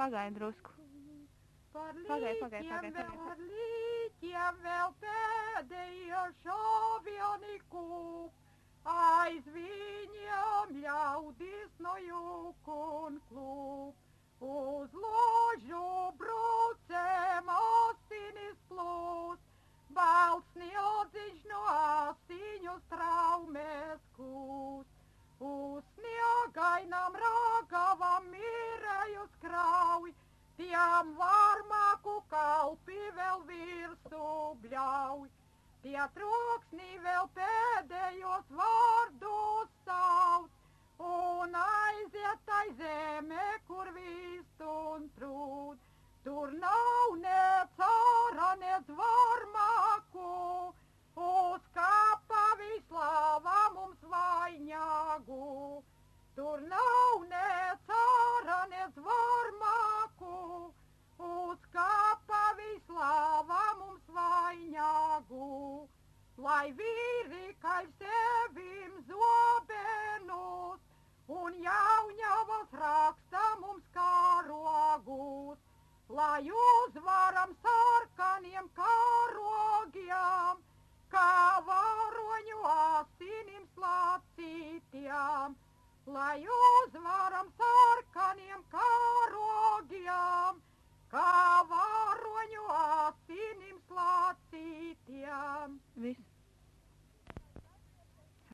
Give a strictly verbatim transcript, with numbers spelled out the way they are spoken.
pagaidi drusku. Par Pagaidi, līķiem pagaidi, pagaidi, vēl, pagaidi. par līķiem vēl pēdējo šovioni kūp, aiz viņiem ļaudis no jūkun klūp. Uz ložu brūcēm asinis plūst, balts nildziņš no asiņu straumēs kūst. Uz sniegainām ragavam mirējus krauj, tiem varmāku kalpi vēl virsū bļauj. Tie troksnī vēl pēdējos vārdus sauc, un aiziet tai zeme, kur viss